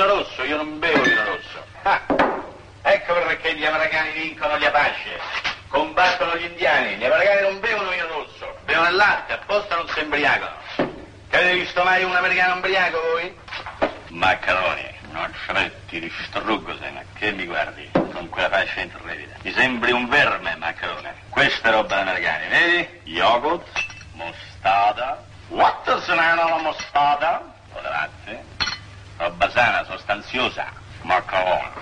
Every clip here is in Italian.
vino rosso, io non bevo vino rosso. Ah, ecco perché gli americani vincono gli Apache, combattono gli indiani. Gli americani non bevono vino rosso, bevono il latte, apposta non si imbriacano. Che avete visto mai un americano imbriaco voi? Maccaroni, non smetti di struggo, sei, ma che mi guardi con quella faccia intrepida? Mi sembri un verme, Maccarone. Questa è roba americana, vedi? Yogurt, mostarda. What se ne la mostarda? O latte. Roba sana, sostanziosa. Maccarone.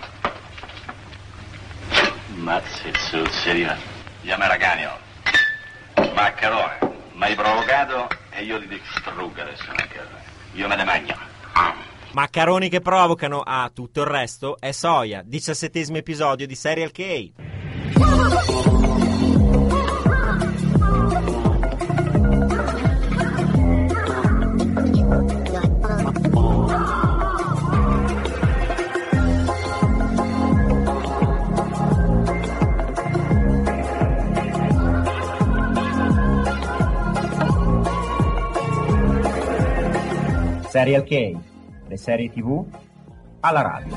Mazzi zuzzeria. Gli americani, oh. Maccarone, mi hai provocato e io ti distruggo adesso, Maccarone. Io me ne mangio. Maccaroni che provocano, a tutto il resto è soia. 17° episodio di Serial K. Serial K, le serie TV alla radio.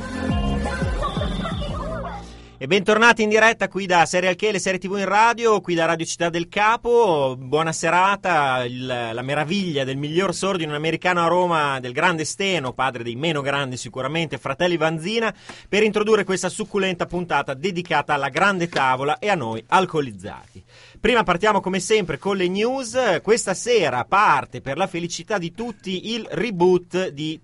E bentornati in diretta qui da Serial K, le serie TV in radio, qui da Radio Città del Capo. Buona serata, la meraviglia del miglior sordo in un americano a Roma, del grande Steno, padre dei meno grandi sicuramente, Fratelli Vanzina, per introdurre questa succulenta puntata dedicata alla grande tavola e a noi alcolizzati. Prima partiamo come sempre con le news. Questa sera parte per la felicità di tutti il reboot di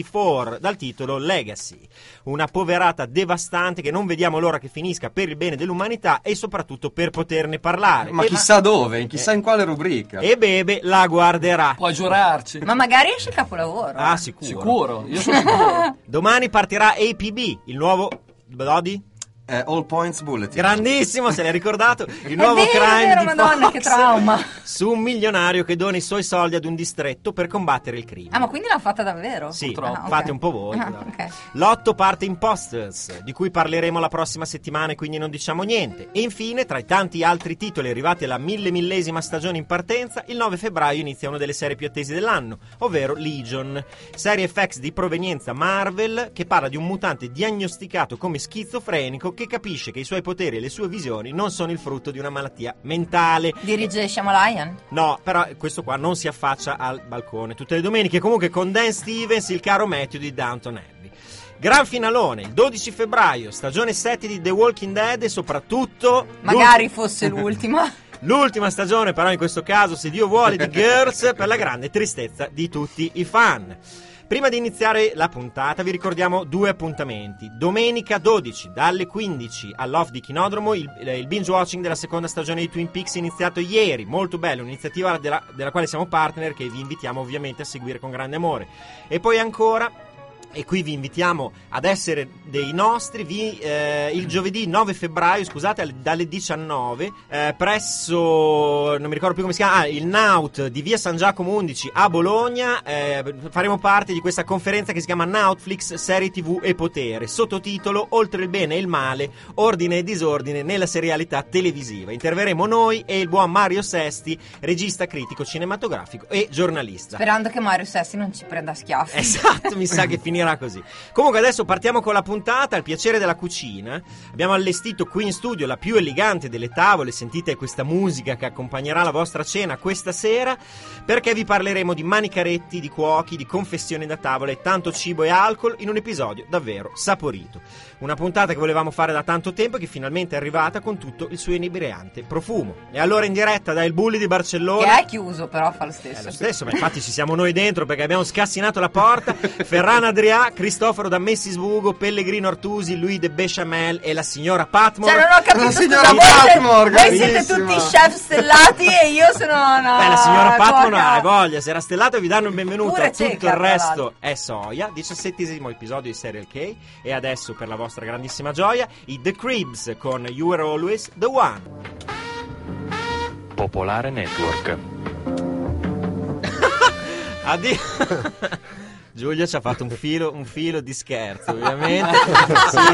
24 dal titolo Legacy, una poverata devastante che non vediamo l'ora che finisca per il bene dell'umanità e soprattutto per poterne parlare. Ma chissà dove, chissà in quale rubrica. E Bebe la guarderà. Puoi giurarci. Ma magari esce capolavoro. Ah, sicuro. Sicuro, io sono sicuro. Domani partirà APB, il nuovo Dodi? All Points Bulletin. Grandissimo, se l'hai ricordato. Il nuovo è crime vero, di Madonna, Fox, che trauma. su un milionario che dona i suoi soldi ad un distretto per combattere il crimine. Ah, ma quindi l'ha fatta davvero? Sì, Ah, fate ok. un po' voi. Ah, ok. L'otto parte Imposters, di cui parleremo la prossima settimana e quindi non diciamo niente. E infine, tra i tanti altri titoli arrivati alla millesima stagione in partenza, il 9 febbraio inizia una delle serie più attese dell'anno, ovvero Legion, serie FX di provenienza Marvel che parla di un mutante diagnosticato come schizofrenico che capisce che i suoi poteri e le sue visioni non sono il frutto di una malattia mentale. Dirige Shyamalan? No, però questo qua non si affaccia al balcone tutte le domeniche. Comunque con Dan Stevens, il caro Matthew di Downton Abbey. Gran finalone, il 12 febbraio, stagione 7 di The Walking Dead e soprattutto... Magari fosse l'ultima. L'ultima stagione, però in questo caso, se Dio vuole, di Girls, per la grande tristezza di tutti i fan. Prima di iniziare la puntata vi ricordiamo due appuntamenti. Domenica 12 dalle 15 all'Off di Chinodromo il binge watching della seconda stagione di Twin Peaks iniziato ieri. Molto bello, un'iniziativa della quale siamo partner che vi invitiamo ovviamente a seguire con grande amore. E poi ancora... E qui vi invitiamo ad essere dei nostri il giovedì 9 febbraio, scusate, dalle 19 presso, non mi ricordo più come si chiama, il Naut di via San Giacomo 11 a Bologna. Faremo parte di questa conferenza che si chiama Nautflix, serie TV e potere, sottotitolo Oltre il bene e il male, ordine e disordine nella serialità televisiva. Interverremo noi e il buon Mario Sesti, regista, critico cinematografico e giornalista. Sperando che Mario Sessi non ci prenda a schiaffi. Esatto, mi sa che finirà così. Comunque adesso partiamo con la puntata, il piacere della cucina. Abbiamo allestito qui in studio la più elegante delle tavole, sentite questa musica che accompagnerà la vostra cena questa sera, perché vi parleremo di manicaretti, di cuochi, di confessioni da tavola e tanto cibo e alcol in un episodio davvero saporito. Una puntata che volevamo fare da tanto tempo e che finalmente è arrivata con tutto il suo inebriante profumo. E allora in diretta da Il Bulli di Barcellona, Che è chiuso, però fa lo stesso. è lo stesso, ma infatti ci siamo noi dentro perché abbiamo scassinato la porta. Ferran Adrià, Cristoforo da Messisbugo, Pellegrino Artusi, Louis de Bechamel e la signora Patmore. Cioè non ho capito, La scusa, signora voi Patmore, voi siete grandissima. tutti chef stellati e io sono una... Beh, la signora Patmore cuoca. ha voglia, se era stellato vi danno il benvenuto. Pure Tutto cieca, il tra resto l'altro. è soia. 17° episodio di Serial K. E adesso, per la vostra grandissima gioia, i The Cribs con You Were Always the One. Popolare Network. Giulio ci ha fatto un filo di scherzo, ovviamente. Sì,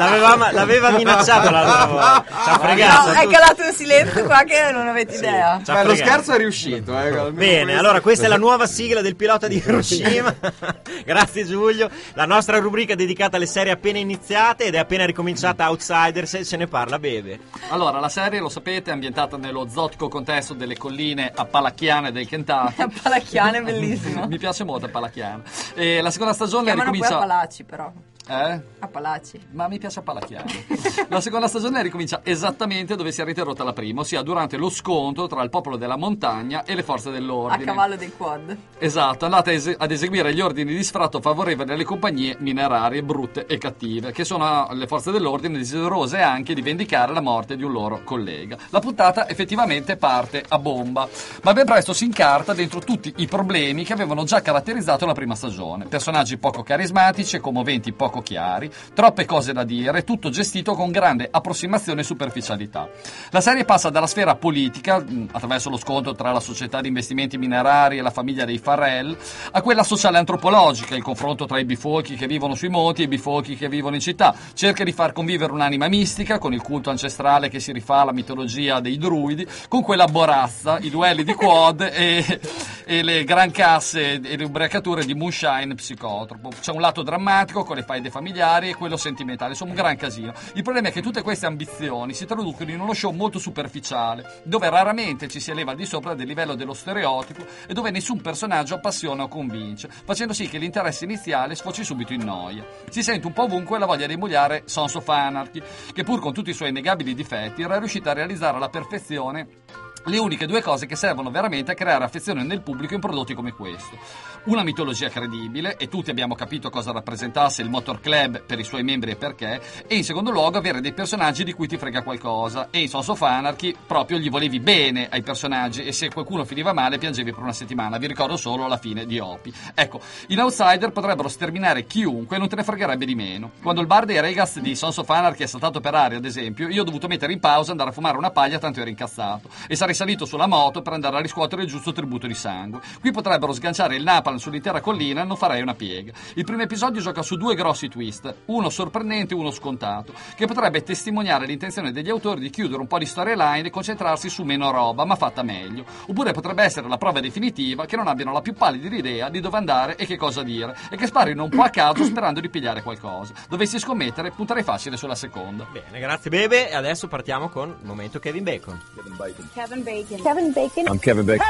l'aveva minacciato l'altra volta. Ci ha fregato. No, è calato un silenzio qua che non avete idea. Ci ha Lo fregato. scherzo è riuscito. Bene, allora questa è la nuova sigla del pilota di Hiroshima. Grazie Giulio. La nostra rubrica dedicata alle serie appena iniziate ed è appena ricominciata Outsiders e ce ne parla Bebe. Allora, la serie, lo sapete, è ambientata nello zotico contesto delle colline appalacchiane del Kentucky. Appalacchiane, bellissimo. Mi piace molto Appalacchiane. E la seconda stagione Chiamano poi ricomincia... Appalachi, però. Appalachi. Ma mi piace Appalacchiane. La seconda stagione ricomincia esattamente dove si era interrotta la prima, ossia durante lo scontro tra il popolo della montagna e le forze A dell'ordine. cavallo dei quad. Esatto, andate ad eseguire gli ordini di sfratto favorevoli alle compagnie minerarie brutte e cattive, che sono le forze dell'ordine desiderose anche di vendicare la morte di un loro collega. La puntata effettivamente parte a bomba, ma ben presto si incarta dentro tutti i problemi che avevano già caratterizzato la prima stagione. Personaggi poco carismatici e commoventi poco chiari, troppe cose da dire, tutto gestito con grande approssimazione e superficialità. La serie passa dalla sfera politica, attraverso lo scontro tra la società di investimenti minerari e la famiglia dei Farrell, a quella sociale antropologica, il confronto tra i bifolchi che vivono sui monti e i bifolchi che vivono in città. Cerca di far convivere un'anima mistica con il culto ancestrale che si rifà alla mitologia dei druidi, con quella borazza, i duelli di quad e le gran casse e le ubriacature di moonshine psicotropo. C'è un lato drammatico con le faide familiari e quello sentimentale, insomma un gran casino. Il problema è che tutte queste ambizioni si traducono in uno show molto superficiale, dove raramente ci si eleva al di sopra del livello dello stereotipo e dove nessun personaggio appassiona o convince, facendo sì che l'interesse iniziale sfoci subito in noia. Si sente un po' ovunque la voglia di emulare Sons of Anarchy, che pur con tutti i suoi innegabili difetti era riuscita a realizzare alla perfezione le uniche due cose che servono veramente a creare affezione nel pubblico in prodotti come questo. Una mitologia credibile, e tutti abbiamo capito cosa rappresentasse il Motor Club per i suoi membri e perché, e in secondo luogo avere dei personaggi di cui ti frega qualcosa, e in Sons of Anarchy proprio gli volevi bene ai personaggi e se qualcuno finiva male piangevi per una settimana. Vi ricordo solo la fine di Opie. Ecco, in Outsider potrebbero sterminare chiunque e non te ne fregherebbe di meno. Quando il bar dei Regas di Sons of Anarchy è saltato per aria, ad esempio, io ho dovuto mettere in pausa, andare a fumare una paglia tanto ero incazzato, e sarei salito sulla moto per andare a riscuotere il giusto tributo di sangue. Qui potrebbero sganciare il napalm sull'intera collina e non farei una piega. Il primo episodio gioca su due grossi twist, uno sorprendente e uno scontato, che potrebbe testimoniare l'intenzione degli autori di chiudere un po' di storyline e concentrarsi su meno roba, ma fatta meglio. Oppure potrebbe essere la prova definitiva che non abbiano la più pallida idea di dove andare e che cosa dire, e che sparino un po' a caso sperando di pigliare qualcosa. Dovessi scommettere, punterei facile sulla seconda. Bene, grazie Bebe. E adesso partiamo con il momento Kevin Bacon. Kevin Bacon. I'm Kevin Bacon.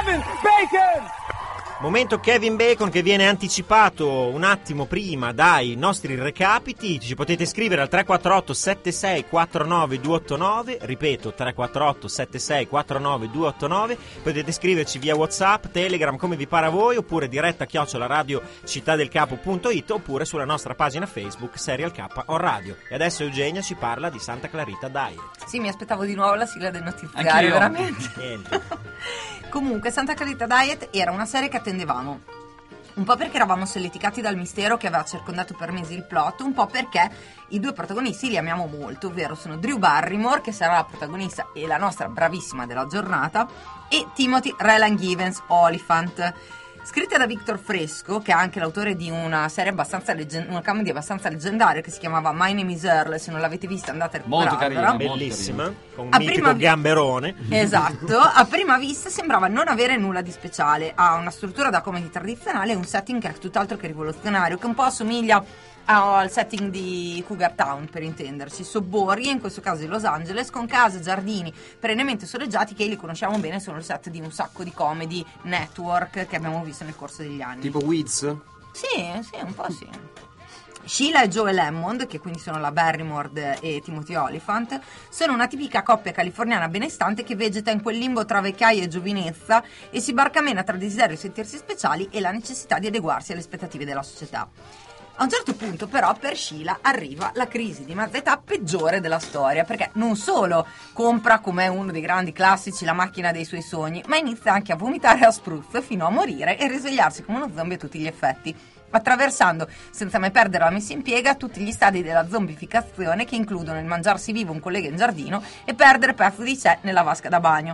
Momento Kevin Bacon che viene anticipato un attimo prima dai nostri recapiti. Ci potete scrivere al 348 76 49 289, ripeto 348 76 49 289. Potete scriverci via WhatsApp, Telegram, come vi pare a voi, oppure diretta @radioCittadelcapo.it, oppure sulla nostra pagina Facebook Serial K on Radio. E adesso Eugenia ci parla di Santa Clarita Diet. Sì, mi aspettavo di nuovo la sigla del notiziario, veramente. Niente. Comunque, Santa Clarita Diet era una serie che attendevamo. Un po' perché eravamo solleticati dal mistero che aveva circondato per mesi il plot, un po' perché i due protagonisti li amiamo molto, ovvero sono Drew Barrymore, che sarà la protagonista e la nostra bravissima della giornata, e Timothy Raylan Givens, Oliphant. Scritta da Victor Fresco, che è anche l'autore di una serie abbastanza una comedy abbastanza leggendaria che si chiamava My Name is Earl. Se non l'avete vista andate a recuperarla. Molto carina, Bellissima, con un mitico gamberone. Esatto, a prima vista sembrava non avere nulla di speciale. Ha una struttura da comedy tradizionale e un setting che è tutt'altro che rivoluzionario, che un po' assomiglia al setting di Cougar Town, per intenderci, sobborghi, in questo caso di Los Angeles, con case e giardini perennemente soleggiati che li conosciamo bene, sono il set di un sacco di comedy network che abbiamo visto nel corso degli anni. Tipo Weeds? Sì, un po' sì. Sheila e Joel Hammond, che quindi sono la Barrymore e Timothy Oliphant, sono una tipica coppia californiana benestante che vegeta in quel limbo tra vecchiaia e giovinezza e si barcamena tra desiderio di sentirsi speciali e la necessità di adeguarsi alle aspettative della società. A un certo punto però per Sheila arriva la crisi di mezza età peggiore della storia, perché non solo compra, come uno dei grandi classici, la macchina dei suoi sogni, ma inizia anche a vomitare a spruzzo fino a morire e risvegliarsi come uno zombie a tutti gli effetti, attraversando, senza mai perdere la messa in piega, tutti gli stadi della zombificazione, che includono il mangiarsi vivo un collega in giardino e perdere pezzi di sé nella vasca da bagno.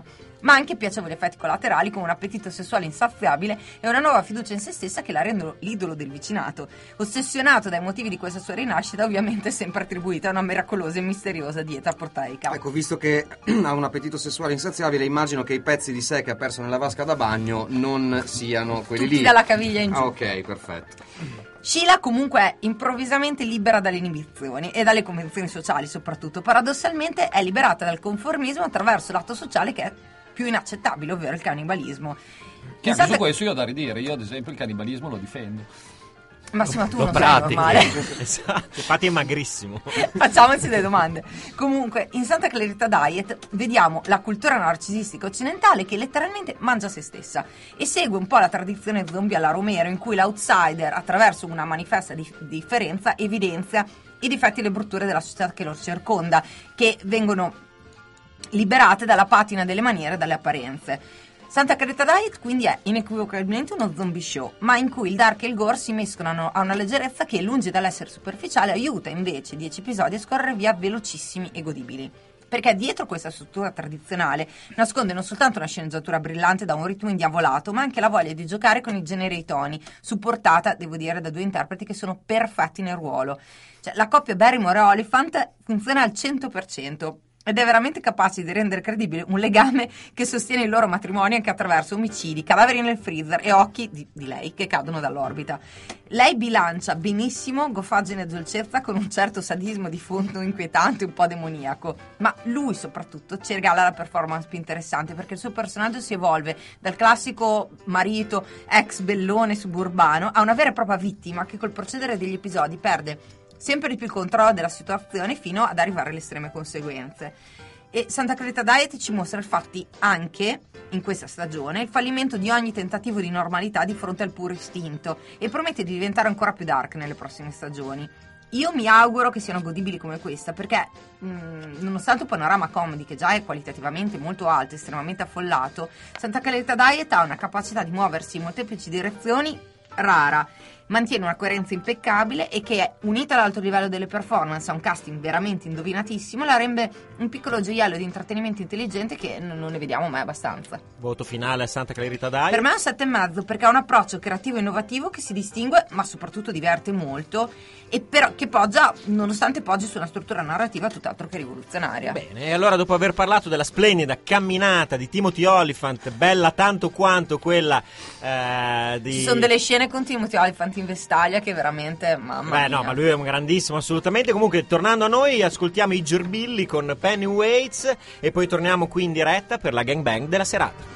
ma anche piacevoli effetti collaterali come un appetito sessuale insaziabile e una nuova fiducia in se stessa che la rendono l'idolo del vicinato. Ossessionato dai motivi di questa sua rinascita, ovviamente è sempre attribuita a una miracolosa e misteriosa dieta proteica. Ecco, visto che ha un appetito sessuale insaziabile, immagino che i pezzi di sé che ha perso nella vasca da bagno non siano quelli Tutti lì. dalla caviglia in giù. Ah, ok, perfetto. Sheila comunque è improvvisamente libera dalle inibizioni e dalle convenzioni sociali soprattutto. Paradossalmente è liberata dal conformismo attraverso l'atto sociale che è più inaccettabile, ovvero il cannibalismo. Che anche su questo io ho da ridire. Io ad esempio il cannibalismo lo difendo. Massimo, tu Lo non sei pratichi. normale. Esatto, infatti è magrissimo. Facciamoci delle domande. Comunque, in Santa Clarita Diet vediamo la cultura narcisistica occidentale che letteralmente mangia se stessa e segue un po' la tradizione zombie alla Romero, in cui l'outsider, attraverso una manifesta differenza, evidenzia i difetti e le brutture della società che lo circonda, che vengono liberate dalla patina delle maniere e dalle apparenze. Santa Clarita Diet quindi è inequivocabilmente uno zombie show, ma in cui il dark e il gore si mescolano a una leggerezza che, lungi dall'essere superficiale, aiuta invece 10 episodi a scorrere via velocissimi e godibili. Perché dietro questa struttura tradizionale nasconde non soltanto una sceneggiatura brillante da un ritmo indiavolato, ma anche la voglia di giocare con i generi e i toni, supportata, devo dire, da 2 interpreti che sono perfetti nel ruolo. Cioè, la coppia Barrymore e Oliphant funziona al 100%. Ed è veramente capace di rendere credibile un legame che sostiene il loro matrimonio anche attraverso omicidi, cadaveri nel freezer e occhi di lei che cadono dall'orbita. Lei bilancia benissimo goffaggine e dolcezza con un certo sadismo di fondo inquietante, un po' demoniaco. Ma lui soprattutto ci regala la performance più interessante, perché il suo personaggio si evolve dal classico marito ex bellone suburbano a una vera e propria vittima che col procedere degli episodi perde sempre di più il controllo della situazione fino ad arrivare alle estreme conseguenze. E Santa Clarita Diet ci mostra infatti anche, in questa stagione, il fallimento di ogni tentativo di normalità di fronte al puro istinto e promette di diventare ancora più dark nelle prossime stagioni. Io mi auguro che siano godibili come questa, perché nonostante il panorama comedy che già è qualitativamente molto alto, estremamente affollato, Santa Clarita Diet ha una capacità di muoversi in molteplici direzioni rara, mantiene una coerenza impeccabile e che, unita all'alto livello delle performance a un casting veramente indovinatissimo, la rende un piccolo gioiello di intrattenimento intelligente che non ne vediamo mai abbastanza. Voto finale a Santa Clarita Diet. Per me è un 7,5 perché ha un approccio creativo e innovativo che si distingue, ma soprattutto diverte molto, e però che poggia, nonostante poggi su una struttura narrativa tutt'altro che rivoluzionaria. Bene, e allora dopo aver parlato della splendida camminata di Timothy Olyphant, bella tanto quanto quella di... Ci sono delle scene con Timothy Olyphant in vestaglia che veramente, mamma mia. No, ma lui è un grandissimo, assolutamente. Comunque, tornando a noi, ascoltiamo i Gerbilli con Penny Waits e poi torniamo qui in diretta per la gangbang della serata.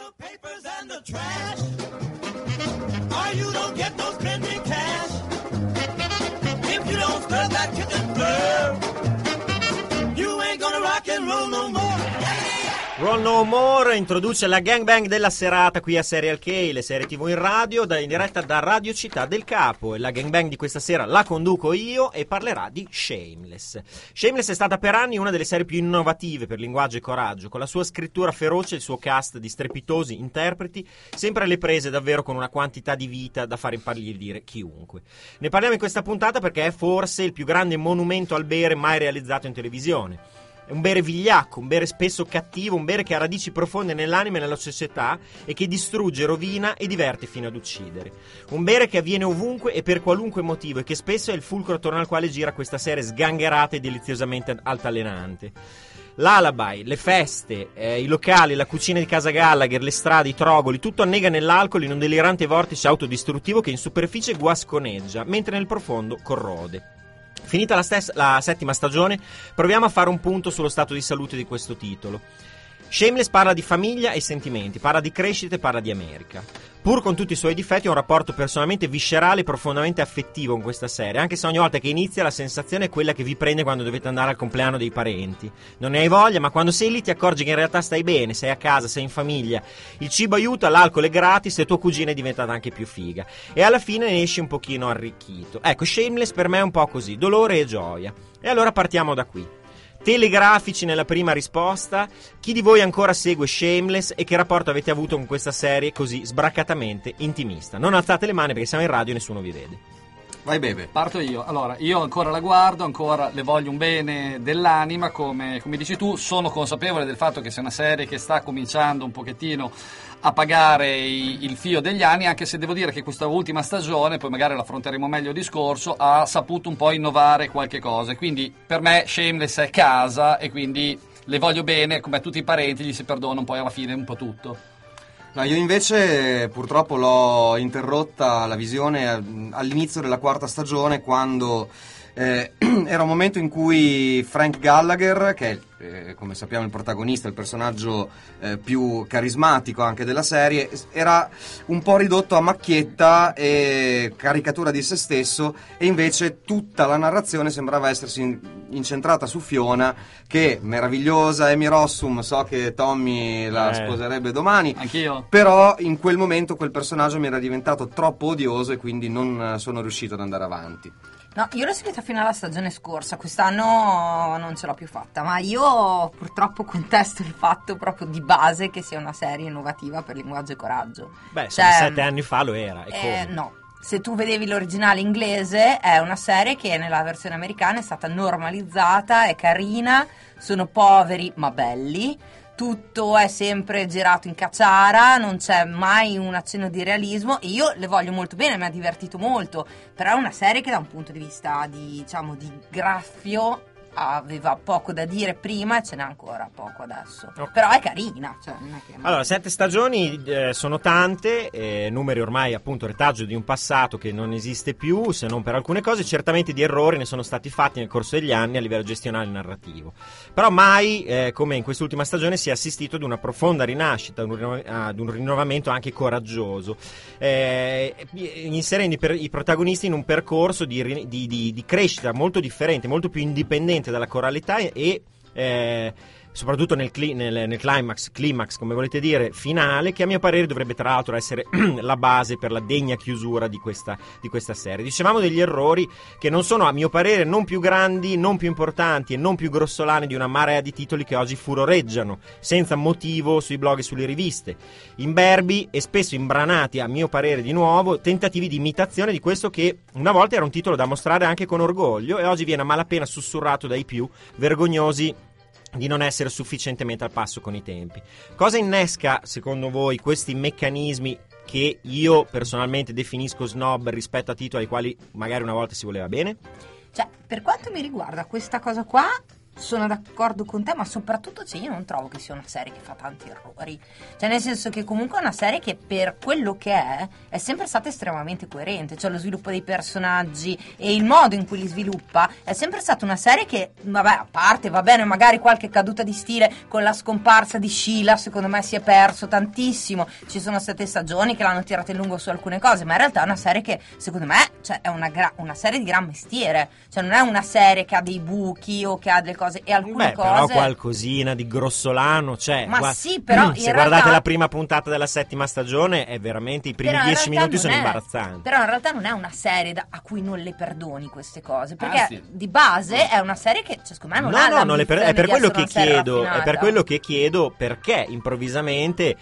Roll No More introduce la gangbang della serata qui a Serial K, le serie TV in radio, in diretta da Radio Città del Capo. E la gangbang di questa sera la conduco io e parlerà di Shameless. Shameless è stata per anni una delle serie più innovative per linguaggio e coraggio, con la sua scrittura feroce e il suo cast di strepitosi interpreti, sempre alle prese davvero con una quantità di vita da fare impallidire chiunque. Ne parliamo in questa puntata perché è forse il più grande monumento al bere mai realizzato in televisione. È un bere vigliacco, un bere spesso cattivo, un bere che ha radici profonde nell'anima e nella società e che distrugge, rovina e diverte fino ad uccidere. Un bere che avviene ovunque e per qualunque motivo e che spesso è il fulcro attorno al quale gira questa serie sgangherata e deliziosamente altalenante. L'alabai, le feste, i locali, la cucina di casa Gallagher, le strade, i trogoli, tutto annega nell'alcol in un delirante vortice autodistruttivo che in superficie guasconeggia, mentre nel profondo corrode. Finita la settima stagione, proviamo a fare un punto sullo stato di salute di questo titolo. Shameless parla di famiglia e sentimenti, parla di crescita e parla di America. Pur con tutti i suoi difetti, ha un rapporto personalmente viscerale e profondamente affettivo con questa serie, anche se ogni volta che inizia la sensazione è quella che vi prende quando dovete andare al compleanno dei parenti. Non ne hai voglia, ma quando sei lì ti accorgi che in realtà stai bene, sei a casa, sei in famiglia. Il cibo aiuta, l'alcol è gratis e tua cugina è diventata anche più figa. E alla fine ne esci un pochino arricchito. Ecco, Shameless per me è un po' così, dolore e gioia. E allora partiamo da qui. Telegrafici nella prima risposta, chi di voi ancora segue Shameless e che rapporto avete avuto con questa serie così sbracatamente intimista? Non alzate le mani perché siamo in radio e nessuno vi vede. Vai Bebe. Parto io. Allora, io ancora la guardo, ancora le voglio un bene dell'anima, come dici tu, sono consapevole del fatto che sia una serie che sta cominciando un pochettino a pagare il fio degli anni, anche se devo dire che questa ultima stagione, poi magari l'affronteremo meglio il discorso, ha saputo un po' innovare qualche cosa, quindi per me Shameless è casa e quindi le voglio bene, come a tutti i parenti gli si perdona un po' alla fine un po' tutto. No, io invece purtroppo l'ho interrotta la visione all'inizio della 4ª stagione, quando era un momento in cui Frank Gallagher, che è come sappiamo il protagonista, il personaggio più carismatico anche della serie, era un po' ridotto a macchietta e caricatura di se stesso, e invece tutta la narrazione sembrava essersi incentrata su Fiona, che meravigliosa, Amy Rossum, so che Tommy la sposerebbe domani. Anch'io. Però in quel momento quel personaggio mi era diventato troppo odioso e quindi non sono riuscito ad andare avanti. No, io l'ho seguita fino alla stagione scorsa, quest'anno non ce l'ho più fatta, ma io purtroppo contesto il fatto proprio di base che sia una serie innovativa per linguaggio e coraggio. Beh, Cioè, 7 anni fa lo era. E come? no, se tu vedevi l'originale inglese è una serie che nella versione americana è stata normalizzata, è carina, sono poveri ma belli. Tutto è sempre girato in cacciara, non c'è mai un accenno di realismo, e io le voglio molto bene, mi ha divertito molto, però è una serie che da un punto di vista di graffio aveva poco da dire prima e ce n'è ancora poco adesso. Okay. Però è carina, cioè non è che... Allora, 7 stagioni sono tante, numeri ormai appunto retaggio di un passato che non esiste più, se non per alcune cose. Certamente di errori ne sono stati fatti nel corso degli anni a livello gestionale e narrativo, però mai come in quest'ultima stagione si è assistito ad una profonda rinascita, ad un rinnovamento anche coraggioso, inserendo i protagonisti in un percorso di crescita molto differente, molto più indipendente dalla coralità e soprattutto nel climax, come volete dire, finale, che a mio parere dovrebbe tra l'altro essere la base per la degna chiusura di questa serie. Dicevamo degli errori che non sono, a mio parere, non più grandi, non più importanti e non più grossolani di una marea di titoli che oggi furoreggiano senza motivo sui blog e sulle riviste, imberbi e spesso imbranati, a mio parere di nuovo, tentativi di imitazione di questo che una volta era un titolo da mostrare anche con orgoglio e oggi viene a malapena sussurrato dai più, vergognosi di non essere sufficientemente al passo con i tempi. Cosa innesca, secondo voi, questi meccanismi che io personalmente definisco snob rispetto a titoli ai quali magari una volta si voleva bene? Cioè, per quanto mi riguarda questa cosa qua, sono d'accordo con te, ma soprattutto io non trovo che sia una serie che fa tanti errori, cioè nel senso che comunque è una serie che per quello che è sempre stata estremamente coerente, cioè lo sviluppo dei personaggi e il modo in cui li sviluppa è sempre stata una serie che, vabbè, a parte va bene magari qualche caduta di stile con la scomparsa di Sheila, secondo me si è perso tantissimo, ci sono state stagioni che l'hanno tirata in lungo su alcune cose, ma in realtà è una serie che secondo me, cioè, è una serie di gran mestiere, cioè non è una serie che ha dei buchi o che ha delle cose, e alcune cose però qualcosina di grossolano c'è. Ma sì, però se guardate la prima puntata della 7ª stagione è veramente, i primi 10 minuti sono imbarazzanti. Però in realtà non è una serie a cui non le perdoni queste cose, perché di base è una serie che secondo me non ha è per quello che chiedo, è per quello che chiedo, perché improvvisamente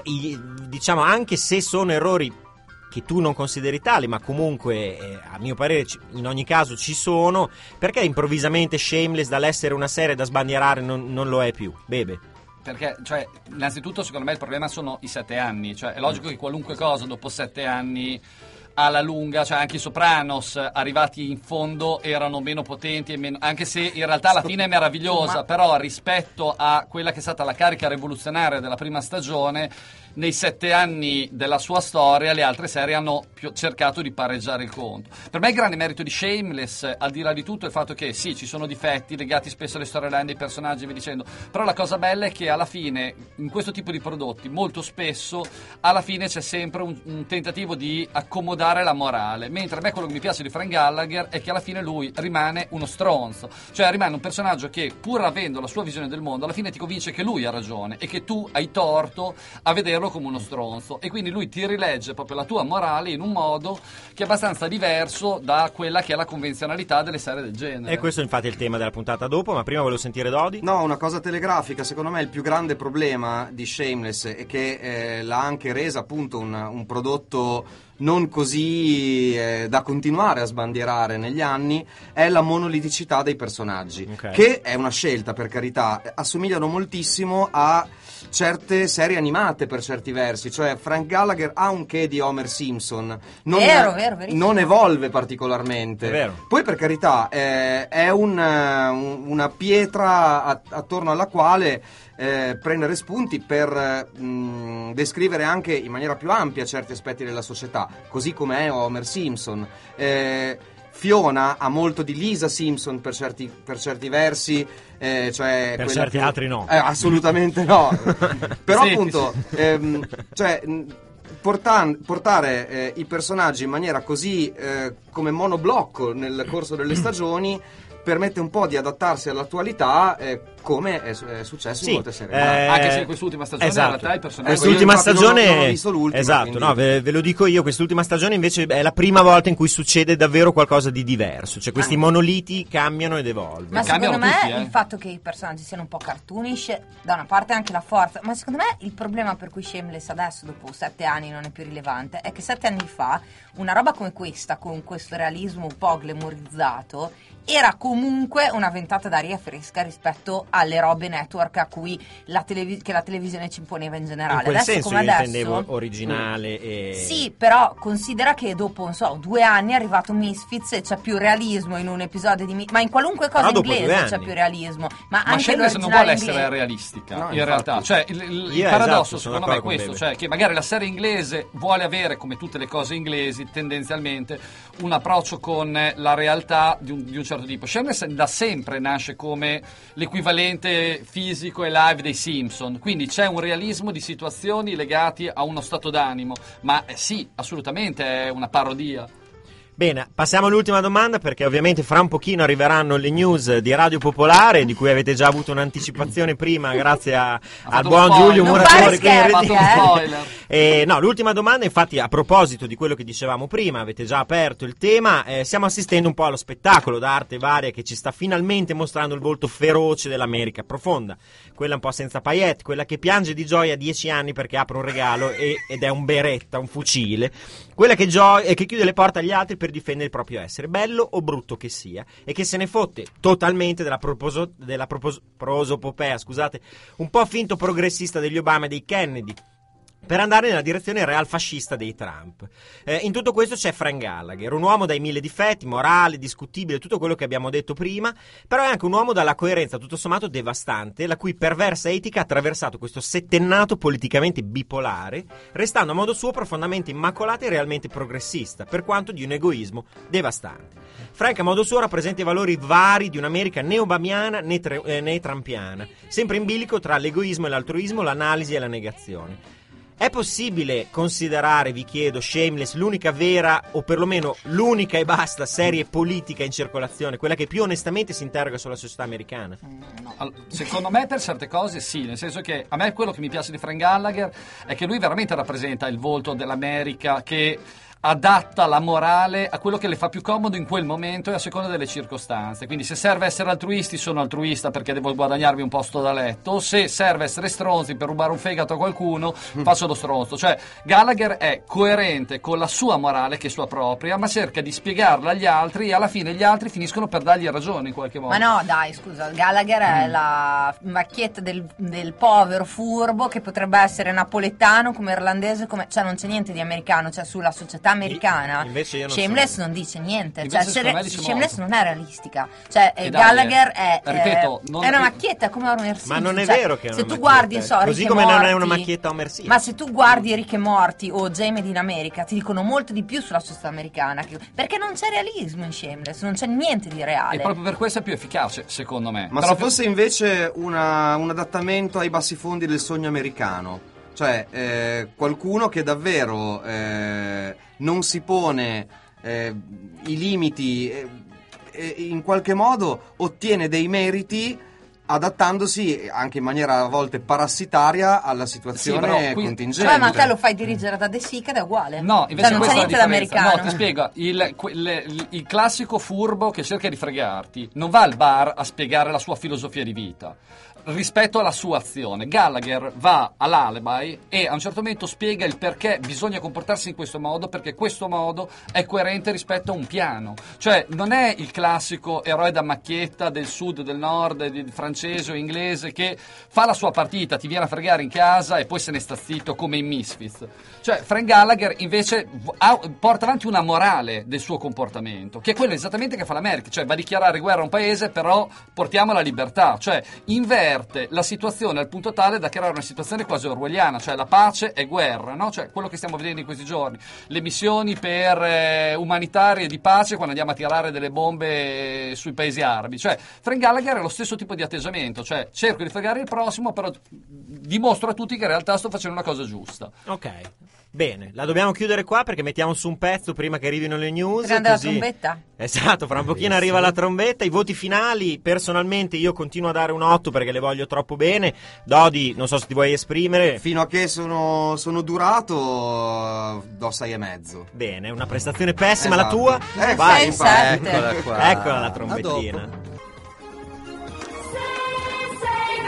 diciamo, anche se sono errori che tu non consideri tali, ma comunque a mio parere in ogni caso ci sono, perché improvvisamente Shameless dall'essere una serie da sbandierare non lo è più? Bebe? Perché, cioè, innanzitutto secondo me il problema sono i 7 anni, cioè è logico che qualunque cosa dopo 7 anni alla lunga, cioè anche i Sopranos arrivati in fondo erano meno potenti e meno, anche se in realtà la fine è meravigliosa, però rispetto a quella che è stata la carica rivoluzionaria della prima stagione, nei 7 anni della sua storia le altre serie hanno cercato di pareggiare il conto. Per me il grande merito di Shameless, al di là di tutto, è il fatto che sì, ci sono difetti legati spesso alle storyline dei personaggi e via dicendo, però la cosa bella è che alla fine in questo tipo di prodotti molto spesso alla fine c'è sempre un tentativo di accomodare la morale, mentre a me quello che mi piace di Frank Gallagher è che alla fine lui rimane uno stronzo, cioè rimane un personaggio che pur avendo la sua visione del mondo alla fine ti convince che lui ha ragione e che tu hai torto a vederlo come uno stronzo, e quindi lui ti rilegge proprio la tua morale in un modo che è abbastanza diverso da quella che è la convenzionalità delle serie del genere. E questo infatti è il tema della puntata dopo, ma prima volevo sentire Dodi. No, una cosa telegrafica, secondo me il più grande problema di Shameless è che l'ha anche resa appunto un prodotto non così da continuare a sbandierare negli anni, è la monoliticità dei personaggi, che è una scelta, per carità. Assomigliano moltissimo a certe serie animate per certi versi, cioè Frank Gallagher ha un che di Homer Simpson, non evolve particolarmente. È vero. Poi, per carità, è una pietra attorno alla quale prendere spunti per descrivere anche in maniera più ampia certi aspetti della società, così come è Homer Simpson. Fiona ha molto di Lisa Simpson per certi versi, cioè per certi altri no. Assolutamente no. Però Sì, appunto cioè portare i personaggi in maniera così come monoblocco nel corso delle stagioni permette un po' di adattarsi all'attualità, come è successo in molte serie. Anche se in quest'ultima stagione in realtà i personaggi... Quest'ultima stagione, non ho visto l'ultima, esatto, quindi... no, ve lo dico io, quest'ultima stagione invece è la prima volta in cui succede davvero qualcosa di diverso, cioè questi monoliti cambiano ed evolvono. Ma secondo me tutti, il fatto che i personaggi siano un po' cartoonish, da una parte anche la forza, ma secondo me il problema per cui Shameless adesso dopo 7 anni non è più rilevante è che 7 anni fa una roba come questa, con questo realismo un po' glamorizzato, era comunque una ventata d'aria fresca rispetto alle robe network a cui che la televisione ci imponeva in generale. In quel adesso, senso come io adesso, intendevo originale e... Sì, però considera che dopo, non so, 2 anni è arrivato Misfits e c'è più realismo in un episodio di ma in qualunque cosa dopo inglese 2 c'è anni. più realismo. Ma Ma anche Shameless non l'originale vuole essere inglese. realistica, No, in infatti. realtà. Cioè, il Esatto, paradosso, sono secondo me, è d'accordo con questo: Bebe. cioè che magari la serie inglese vuole avere, come tutte le cose inglesi, tendenzialmente, un approccio con la realtà di un certo tipo. Shameless da sempre nasce come l'equivalente fisico e live dei Simpson, quindi c'è un realismo di situazioni legati a uno stato d'animo, ma sì, assolutamente è una parodia. Bene, passiamo all'ultima domanda perché ovviamente fra un pochino arriveranno le news di Radio Popolare di cui avete già avuto un'anticipazione prima grazie al fatto buon un spoiler. Giulio Non Muratori fare qui in scherzi, regia. Fatto un spoiler. No, l'ultima domanda infatti a proposito di quello che dicevamo prima, avete già aperto il tema, stiamo assistendo un po' allo spettacolo d'arte varia che ci sta finalmente mostrando il volto feroce dell'America profonda, quella un po' senza paillette, quella che piange di gioia a 10 anni perché apre un regalo ed è un beretta, un fucile, quella che chiude le porte agli altri per difendere il proprio essere, bello o brutto che sia, e che se ne fotte totalmente della prosopopea, scusate, un po' finto progressista degli Obama e dei Kennedy, per andare nella direzione real fascista dei Trump. In tutto questo c'è Frank Gallagher, un uomo dai 1000 difetti, morale, discutibile, tutto quello che abbiamo detto prima, però è anche un uomo dalla coerenza tutto sommato devastante, la cui perversa etica ha attraversato questo settennato politicamente bipolare, restando a modo suo profondamente immacolata e realmente progressista, per quanto di un egoismo devastante. Frank a modo suo rappresenta i valori vari di un'America né obamiana né trumpiana, sempre in bilico tra l'egoismo e l'altruismo, l'analisi e la negazione. È possibile considerare, vi chiedo, Shameless l'unica vera, o perlomeno l'unica e basta serie politica in circolazione, quella che più onestamente si interroga sulla società americana? No, secondo me per certe cose sì, nel senso che a me quello che mi piace di Frank Gallagher è che lui veramente rappresenta il volto dell'America che adatta la morale a quello che le fa più comodo in quel momento e a seconda delle circostanze. Quindi se serve essere altruisti sono altruista perché devo guadagnarmi un posto da letto, se serve essere stronzi per rubare un fegato a qualcuno faccio lo stronzo. Cioè Gallagher è coerente con la sua morale che è sua propria, ma cerca di spiegarla agli altri e alla fine gli altri finiscono per dargli ragione in qualche modo. Ma no, dai, scusa, Gallagher è la macchietta del povero furbo che potrebbe essere napoletano come irlandese, cioè non c'è niente di americano, cioè sulla società americana. Invece io non Shameless sono- non dice niente, Invece cioè secondo me dice Shameless molto. non è realistica, cioè E dai, Gallagher è ripeto, non- è una macchietta come Homer Simpson. Ma non è cioè, vero che è se una tu macchietta, guardi, non so, così Rick e come non è una Morty, macchietta Homer Simpson. ma se tu guardi Rick e Morty o Jamie in America ti dicono molto di più sulla società americana perché non c'è realismo in Shameless, non c'è niente di reale. E proprio per questo è più efficace secondo me. Ma Però se fosse invece un adattamento ai bassi fondi del sogno americano, cioè qualcuno che davvero non si pone i limiti, in qualche modo ottiene dei meriti adattandosi anche in maniera a volte parassitaria alla situazione però qui- contingente. Cioè, ma te lo fai dirigere da De Sica ed è uguale. No, invece Cioè, non questa c'è è la niente differenza. d'americano. No, ti spiego, il classico furbo che cerca di fregarti non va al bar a spiegare la sua filosofia di vita rispetto alla sua azione. Gallagher va all'Alibi e a un certo momento spiega il perché bisogna comportarsi in questo modo, perché questo modo è coerente rispetto a un piano. Cioè non è il classico eroe da macchietta del sud, del nord, francese o inglese che fa la sua partita, ti viene a fregare in casa e poi se ne sta zitto come in Misfits. Cioè Frank Gallagher invece porta avanti una morale del suo comportamento, che è quello esattamente che fa l'America, cioè va a dichiarare guerra a un paese, però portiamo la libertà, cioè inverte la situazione al punto tale da creare una situazione quasi orwelliana, cioè la pace è guerra, no? Cioè quello che stiamo vedendo in questi giorni, le missioni per umanitarie di pace quando andiamo a tirare delle bombe sui paesi arabi. Cioè Frank Gallagher è lo stesso tipo di atteggiamento, cioè cerco di fregare il prossimo, però dimostro a tutti che in realtà sto facendo una cosa giusta. Ok, bene, la dobbiamo chiudere qua perché mettiamo su un pezzo prima che arrivino le news. Prende la trombetta? Esatto, fra un pochino arriva la trombetta. I voti finali, personalmente io continuo a dare un 8 perché le voglio troppo bene. Dodi, non so se ti vuoi esprimere. Fino a che sono durato do 6,5. Bene, una prestazione pessima. Esatto. La tua? Vai, Vai, sette. Eccola qua. eccola la A trombettina. dopo. Sei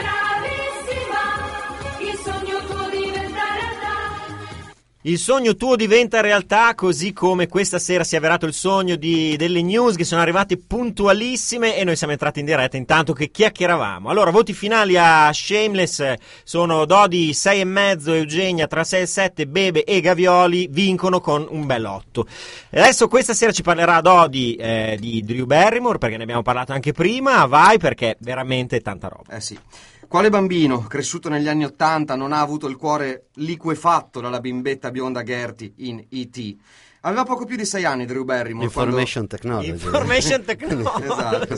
bravissima, il sogno tuo diventa realtà. Il sogno tuo diventa realtà, così come questa sera si è avverato il sogno delle news che sono arrivate puntualissime e noi siamo entrati in diretta intanto che chiacchieravamo. Allora, voti finali a Shameless sono Dodi 6,5, Eugenia tra 6 e 7, Bebe e Gavioli vincono con un bel 8. E adesso questa sera ci parlerà Dodi di Drew Barrymore, perché ne abbiamo parlato anche prima. Vai, perché veramente tanta roba. Sì. Quale bambino, cresciuto negli anni '80, non ha avuto il cuore liquefatto dalla bimbetta bionda Gertie in E.T.? Aveva poco più di 6 anni Drew Barrymore Information Technology. Information Technology. Esatto,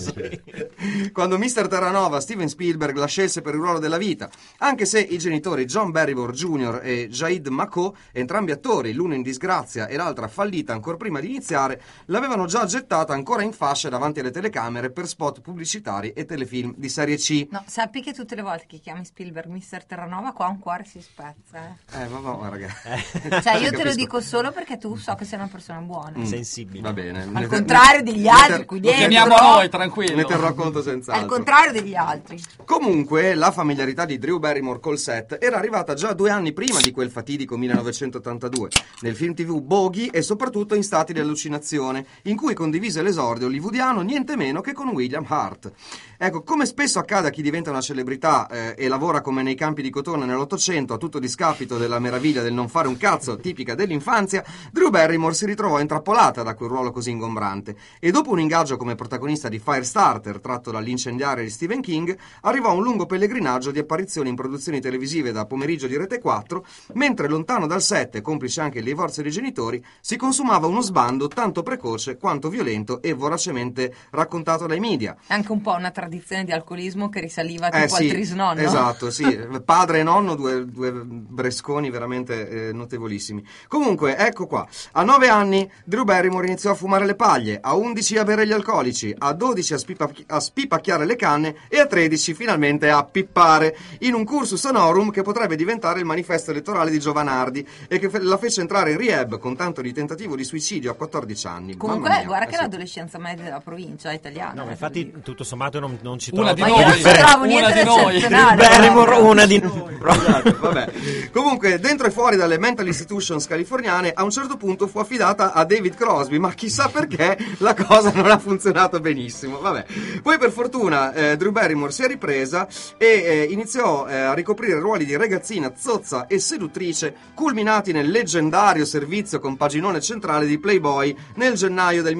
sì. Quando Mr. Terranova Steven Spielberg la scelse per il ruolo della vita, anche se i genitori John Barrymore Jr. e Jaid Mako, entrambi attori, l'uno in disgrazia e l'altra fallita ancora prima di iniziare, l'avevano già gettata ancora in fascia davanti alle telecamere per spot pubblicitari e telefilm di serie C. No, sappi che tutte le volte che chiami Spielberg Mr. Terranova qua un cuore si spezza. Vabbè, ragazzi. Cioè io te lo Capisco. dico solo perché tu so che sei una persona buona. Sensibile. Va bene. Al contrario degli altri qui ne dentro. Chiamiamo noi, tranquillo. Ne terrò conto Al senz'altro. contrario degli altri. Comunque, la familiarità di Drew Barrymore col set era arrivata già 2 anni prima di quel fatidico 1982, nel film TV Bogey e soprattutto in Stati di allucinazione, in cui condivise l'esordio hollywoodiano niente meno che con William Hurt. Ecco, come spesso accade a chi diventa una celebrità e lavora come nei campi di cotone nell'Ottocento, a tutto discapito della meraviglia del non fare un cazzo tipica dell'infanzia, Drew Barrymore si ritrovò intrappolata da quel ruolo così ingombrante e dopo un ingaggio come protagonista di Firestarter tratto dall'incendiaria di Stephen King arrivò un lungo pellegrinaggio di apparizioni in produzioni televisive da pomeriggio di Rete 4, mentre lontano dal set, complice anche il divorzio dei genitori, si consumava uno sbando tanto precoce quanto violento e voracemente raccontato dai media. Anche un po' una tradizione di alcolismo che risaliva tipo al trisnonno. Esatto, sì. Padre e nonno, due bresconi veramente notevolissimi. Comunque, ecco qua. A 9 anni Drew Barrymore iniziò a fumare le paglie, a 11 a bere gli alcolici, a 12 a spipacchiare le canne e a 13 finalmente a pippare, in un cursus honorum che potrebbe diventare il manifesto elettorale di Giovanardi e che la fece entrare in rehab con tanto di tentativo di suicidio a 14 anni. Comunque, Mamma mia, guarda che sì. l'adolescenza media della provincia è italiana. No, infatti tutto sommato non ci Una trovo di Ma troppo io non noi. ci trovo Una niente di noi. eccezionale. Barrymore, una di noi. Esatto, vabbè. Comunque, dentro e fuori dalle mental institutions californiane, a un certo punto fu affidata a David Crosby, ma chissà perché la cosa non ha funzionato benissimo. Vabbè. Poi, per fortuna, Drew Barrymore si è ripresa e iniziò a ricoprire ruoli di ragazzina, zozza e seduttrice, culminati nel leggendario servizio con paginone centrale di Playboy nel gennaio del